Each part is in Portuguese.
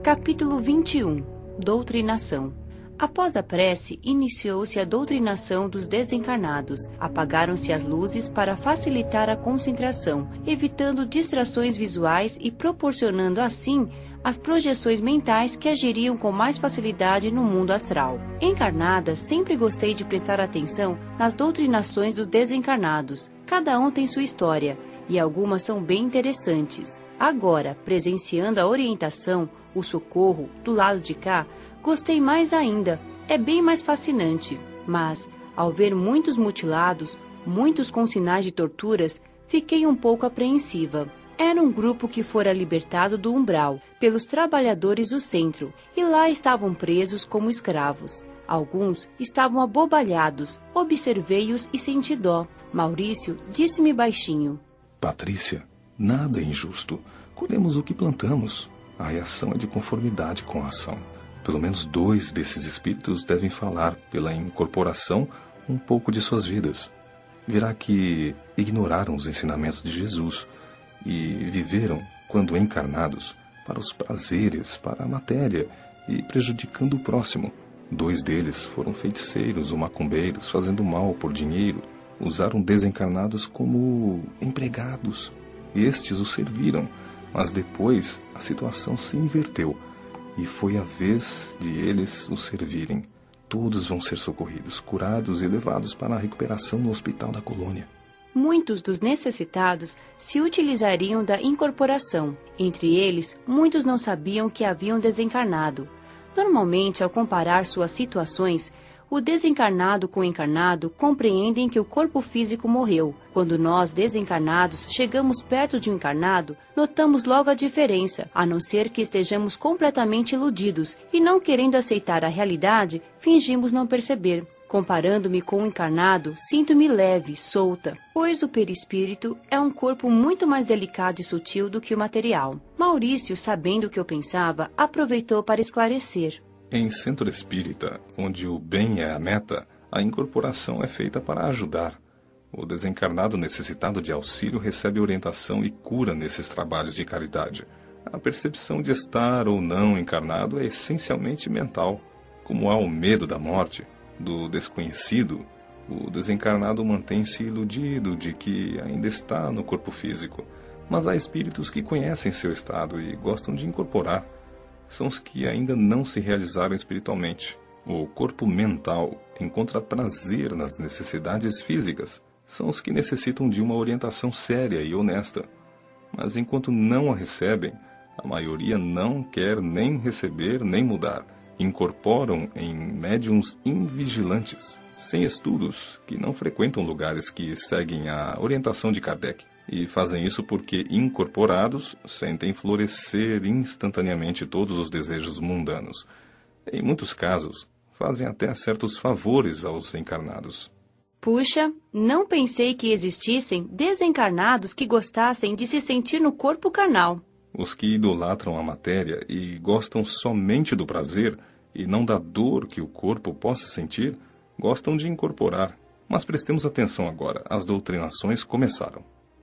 Capítulo 21. Doutrinação. Após a prece, iniciou-se a doutrinação dos desencarnados. Apagaram-se as luzes para facilitar a concentração, evitando distrações visuais e proporcionando assim as projeções mentais que agiriam com mais facilidade no mundo astral. Encarnada, sempre gostei de prestar atenção nas doutrinações dos desencarnados. Cada um tem sua história, e algumas são bem interessantes. Agora, presenciando a orientação, o socorro, do lado de cá, gostei mais ainda, é bem mais fascinante. Mas, ao ver muitos mutilados, muitos com sinais de torturas, fiquei um pouco apreensiva. Era um grupo que fora libertado do umbral, pelos trabalhadores do centro, e lá estavam presos como escravos. Alguns estavam abobalhados, observei-os e senti dó. Maurício disse-me baixinho: Patrícia, nada é injusto. Colhemos o que plantamos. A reação é de conformidade com a ação. Pelo menos 2 desses espíritos devem falar, pela incorporação, um pouco de suas vidas. Verá que ignoraram os ensinamentos de Jesus e viveram, quando encarnados, para os prazeres, para a matéria e prejudicando o próximo. 2 deles foram feiticeiros ou macumbeiros, fazendo mal por dinheiro. Usaram desencarnados como empregados. Estes os serviram, mas depois a situação se inverteu e foi a vez de eles os servirem. Todos vão ser socorridos, curados e levados para a recuperação no hospital da colônia. Muitos dos necessitados se utilizariam da incorporação. Entre eles, muitos não sabiam que haviam desencarnado. Normalmente, ao comparar suas situações, o desencarnado com o encarnado compreendem que o corpo físico morreu. Quando nós, desencarnados, chegamos perto de um encarnado, notamos logo a diferença, a não ser que estejamos completamente iludidos e, não querendo aceitar a realidade, fingimos não perceber. Comparando-me com o encarnado, sinto-me leve, solta, pois o perispírito é um corpo muito mais delicado e sutil do que o material. Maurício, sabendo o que eu pensava, aproveitou para esclarecer. Em centro espírita, onde o bem é a meta, a incorporação é feita para ajudar. O desencarnado necessitado de auxílio recebe orientação e cura nesses trabalhos de caridade. A percepção de estar ou não encarnado é essencialmente mental. Como há o medo da morte, do desconhecido, o desencarnado mantém-se iludido de que ainda está no corpo físico. Mas há espíritos que conhecem seu estado e gostam de incorporar. São os que ainda não se realizaram espiritualmente. O corpo mental encontra prazer nas necessidades físicas. São os que necessitam de uma orientação séria e honesta. Mas enquanto não a recebem, a maioria não quer nem receber nem mudar. Incorporam em médiuns invigilantes, sem estudos, que não frequentam lugares que seguem a orientação de Kardec. E fazem isso porque, incorporados, sentem florescer instantaneamente todos os desejos mundanos. Em muitos casos, fazem até certos favores aos encarnados. Puxa, não pensei que existissem desencarnados que gostassem de se sentir no corpo carnal. Os que idolatram a matéria e gostam somente do prazer e não da dor que o corpo possa sentir, gostam de incorporar. Mas prestemos atenção agora, as doutrinações começaram.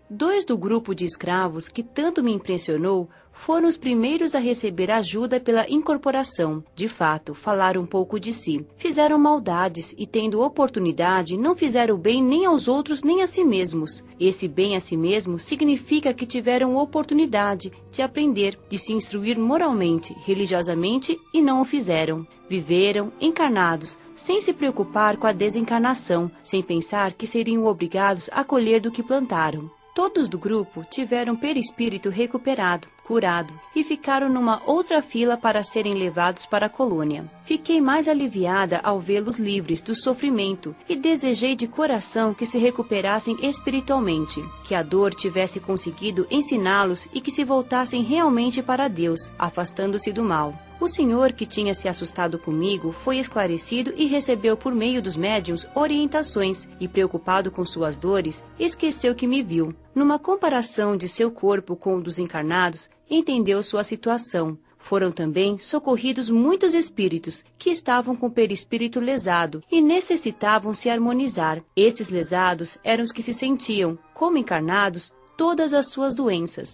2 do grupo de escravos que tanto me impressionou foram os primeiros a receber ajuda pela incorporação. De fato, falaram um pouco de si. Fizeram maldades e, tendo oportunidade, não fizeram bem nem aos outros nem a si mesmos. Esse bem a si mesmo significa que tiveram oportunidade de aprender, de se instruir moralmente, religiosamente e não o fizeram. Viveram encarnados, sem se preocupar com a desencarnação, sem pensar que seriam obrigados a colher do que plantaram. Todos do grupo tiveram perispírito recuperado, curado, e ficaram numa outra fila para serem levados para a colônia. Fiquei mais aliviada ao vê-los livres do sofrimento e desejei de coração que se recuperassem espiritualmente, que a dor tivesse conseguido ensiná-los e que se voltassem realmente para Deus, afastando-se do mal. O senhor que tinha se assustado comigo foi esclarecido e recebeu por meio dos médiuns orientações e, preocupado com suas dores, esqueceu que me viu. Numa comparação de seu corpo com o dos encarnados, entendeu sua situação. Foram também socorridos muitos espíritos que estavam com o perispírito lesado e necessitavam se harmonizar. Estes lesados eram os que se sentiam, como encarnados, todas as suas doenças.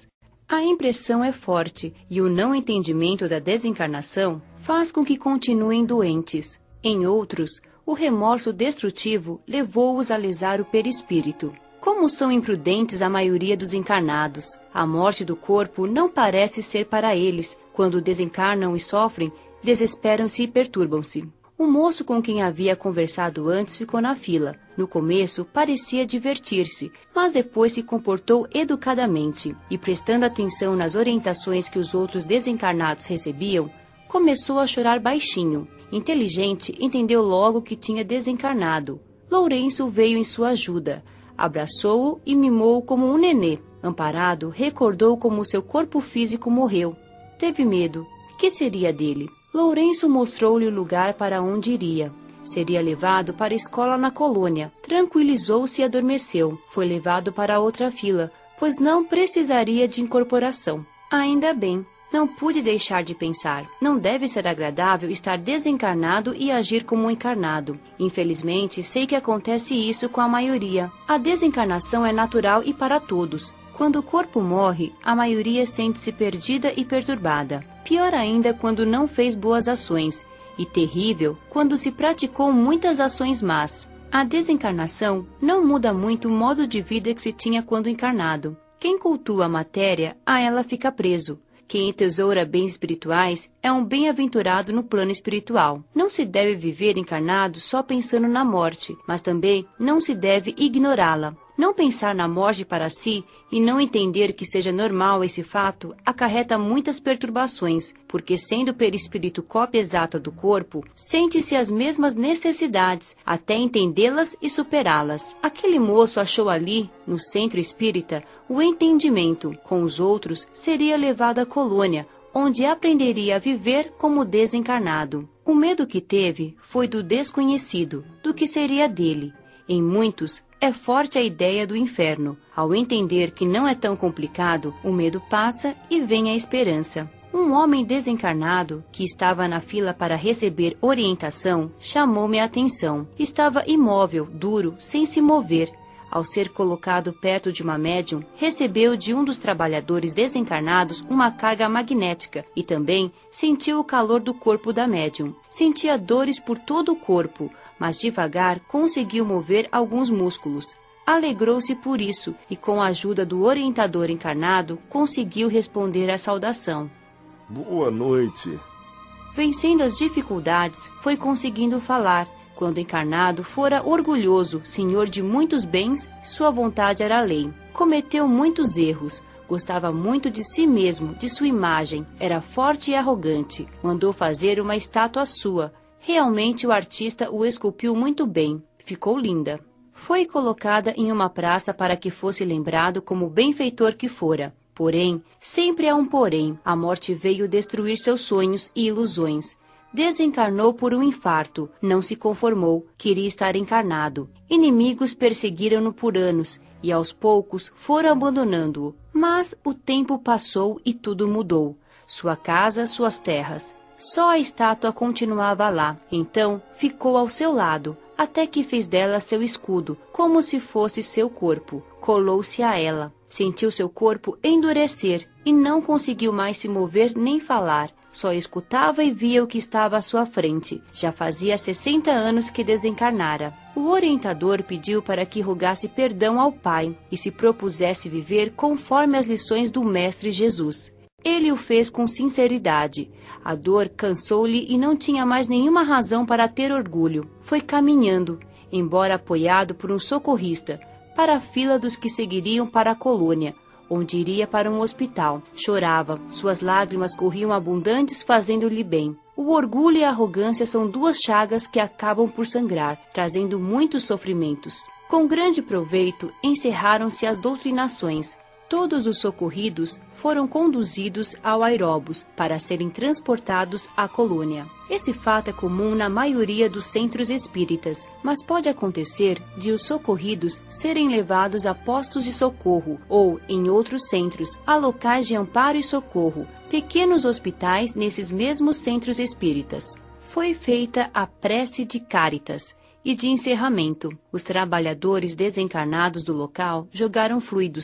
A impressão é forte e o não entendimento da desencarnação faz com que continuem doentes. Em outros, o remorso destrutivo levou-os a lesar o perispírito. Como são imprudentes a maioria dos encarnados, a morte do corpo não parece ser para eles. Quando desencarnam e sofrem, desesperam-se e perturbam-se. O moço com quem havia conversado antes ficou na fila. No começo, parecia divertir-se, mas depois se comportou educadamente e, prestando atenção nas orientações que os outros desencarnados recebiam, começou a chorar baixinho. Inteligente, entendeu logo que tinha desencarnado. Lourenço veio em sua ajuda. Abraçou-o e mimou-o como um nenê. Amparado, recordou como seu corpo físico morreu. Teve medo. Que seria dele? Lourenço mostrou-lhe o lugar para onde iria. Seria levado para a escola na colônia. Tranquilizou-se e adormeceu. Foi levado para outra fila, pois não precisaria de incorporação. Ainda bem. Não pude deixar de pensar. Não deve ser agradável estar desencarnado e agir como um encarnado. Infelizmente, sei que acontece isso com a maioria. A desencarnação é natural e para todos. Quando o corpo morre, a maioria sente-se perdida e perturbada. Pior ainda quando não fez boas ações. E terrível quando se praticou muitas ações más. A desencarnação não muda muito o modo de vida que se tinha quando encarnado. Quem cultua a matéria, a ela fica preso. Quem entesoura bens espirituais é um bem-aventurado no plano espiritual. Não se deve viver encarnado só pensando na morte, mas também não se deve ignorá-la. Não pensar na morte para si e não entender que seja normal esse fato acarreta muitas perturbações, porque sendo o perispírito cópia exata do corpo, sente-se as mesmas necessidades, até entendê-las e superá-las. Aquele moço achou ali, no centro espírita, o entendimento. Com os outros, seria levado à colônia, onde aprenderia a viver como desencarnado. O medo que teve foi do desconhecido, do que seria dele. Em muitos, é forte a ideia do inferno. Ao entender que não é tão complicado, o medo passa e vem a esperança. Um homem desencarnado, que estava na fila para receber orientação, chamou-me a atenção. Estava imóvel, duro, sem se mover. Ao ser colocado perto de uma médium, recebeu de um dos trabalhadores desencarnados uma carga magnética e também sentiu o calor do corpo da médium. Sentia dores por todo o corpo, mas devagar conseguiu mover alguns músculos. Alegrou-se por isso e, com a ajuda do orientador encarnado, conseguiu responder à saudação. Boa noite. Vencendo as dificuldades, foi conseguindo falar. Quando encarnado, fora orgulhoso, senhor de muitos bens, sua vontade era lei. Cometeu muitos erros. Gostava muito de si mesmo, de sua imagem. Era forte e arrogante. Mandou fazer uma estátua sua. Realmente o artista o esculpiu muito bem. Ficou linda. Foi colocada em uma praça para que fosse lembrado como benfeitor que fora. Porém, sempre há um porém. A morte veio destruir seus sonhos e ilusões. Desencarnou por um infarto. Não se conformou. Queria estar encarnado. Inimigos perseguiram-no por anos e aos poucos foram abandonando-o. Mas o tempo passou e tudo mudou. Sua casa, suas terras. Só a estátua continuava lá. Então ficou ao seu lado, até que fez dela seu escudo, como se fosse seu corpo. Colou-se a ela. Sentiu seu corpo endurecer e não conseguiu mais se mover nem falar. Só escutava e via o que estava à sua frente. Já fazia 60 anos que desencarnara. O orientador pediu para que rogasse perdão ao Pai e se propusesse viver conforme as lições do Mestre Jesus. Ele o fez com sinceridade. A dor cansou-lhe e não tinha mais nenhuma razão para ter orgulho. Foi caminhando, embora apoiado por um socorrista, para a fila dos que seguiriam para a colônia, onde iria para um hospital. Chorava, suas lágrimas corriam abundantes, fazendo-lhe bem. O orgulho e a arrogância são duas chagas que acabam por sangrar, trazendo muitos sofrimentos. Com grande proveito, encerraram-se as doutrinações. Todos os socorridos foram conduzidos ao aeróbus para serem transportados à colônia. Esse fato é comum na maioria dos centros espíritas, mas pode acontecer de os socorridos serem levados a postos de socorro ou, em outros centros, a locais de amparo e socorro, pequenos hospitais nesses mesmos centros espíritas. Foi feita a prece de Cáritas e de encerramento. Os trabalhadores desencarnados do local jogaram fluidos,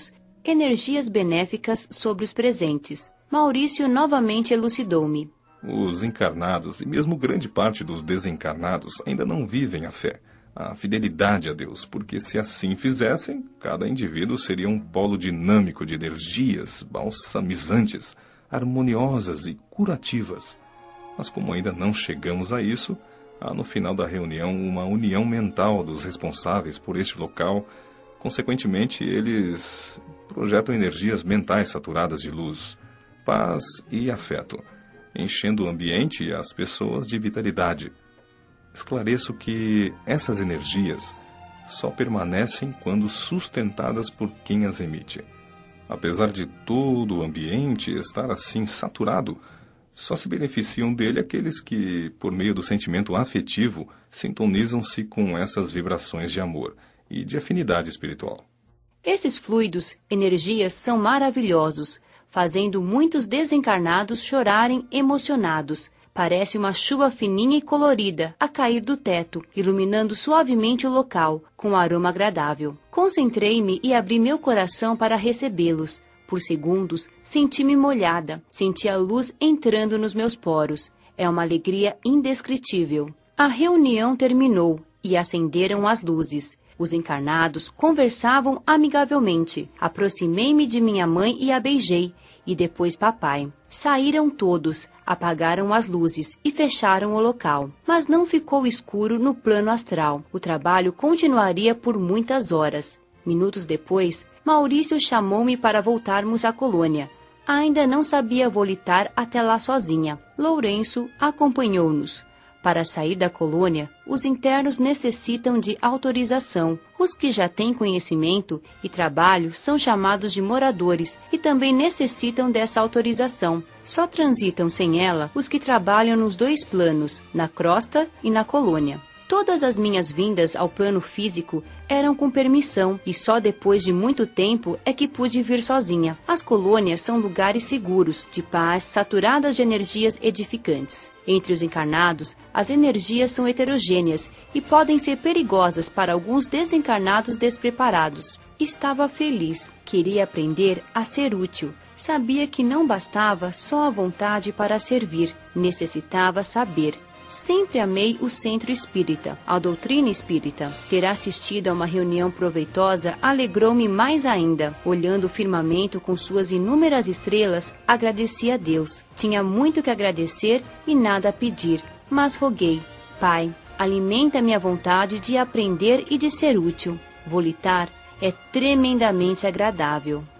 Energias benéficas sobre os presentes. Maurício novamente elucidou-me. Os encarnados e mesmo grande parte dos desencarnados ainda não vivem a fé, a fidelidade a Deus, porque se assim fizessem, cada indivíduo seria um polo dinâmico de energias balsamizantes, harmoniosas e curativas. Mas como ainda não chegamos a isso, há no final da reunião uma união mental dos responsáveis por este local. Consequentemente, eles projetam energias mentais saturadas de luz, paz e afeto, enchendo o ambiente e as pessoas de vitalidade. Esclareço que essas energias só permanecem quando sustentadas por quem as emite. Apesar de todo o ambiente estar assim saturado, só se beneficiam dele aqueles que, por meio do sentimento afetivo, sintonizam-se com essas vibrações de amor e de afinidade espiritual. Esses fluidos, energias, são maravilhosos, fazendo muitos desencarnados chorarem emocionados. Parece uma chuva fininha e colorida a cair do teto, iluminando suavemente o local, com um aroma agradável. Concentrei-me e abri meu coração para recebê-los. Por segundos, senti-me molhada, senti a luz entrando nos meus poros. É uma alegria indescritível. A reunião terminou e acenderam as luzes. Os encarnados conversavam amigavelmente. Aproximei-me de minha mãe e a beijei, e depois papai. Saíram todos, apagaram as luzes e fecharam o local. Mas não ficou escuro no plano astral. O trabalho continuaria por muitas horas. Minutos depois, Maurício chamou-me para voltarmos à colônia. Ainda não sabia volitar até lá sozinha. Lourenço acompanhou-nos. Para sair da colônia, os internos necessitam de autorização. Os que já têm conhecimento e trabalho são chamados de moradores e também necessitam dessa autorização. Só transitam sem ela os que trabalham nos dois planos, na crosta e na colônia. Todas as minhas vindas ao plano físico eram com permissão e só depois de muito tempo é que pude vir sozinha. As colônias são lugares seguros, de paz, saturadas de energias edificantes. Entre os encarnados, as energias são heterogêneas e podem ser perigosas para alguns desencarnados despreparados. Estava feliz, queria aprender a ser útil. Sabia que não bastava só a vontade para servir, necessitava saber. Sempre amei o centro espírita, a doutrina espírita. Ter assistido a uma reunião proveitosa alegrou-me mais ainda. Olhando o firmamento com suas inúmeras estrelas, agradeci a Deus. Tinha muito que agradecer e nada a pedir, mas roguei: Pai, alimenta minha vontade de aprender e de ser útil. Volitar é tremendamente agradável.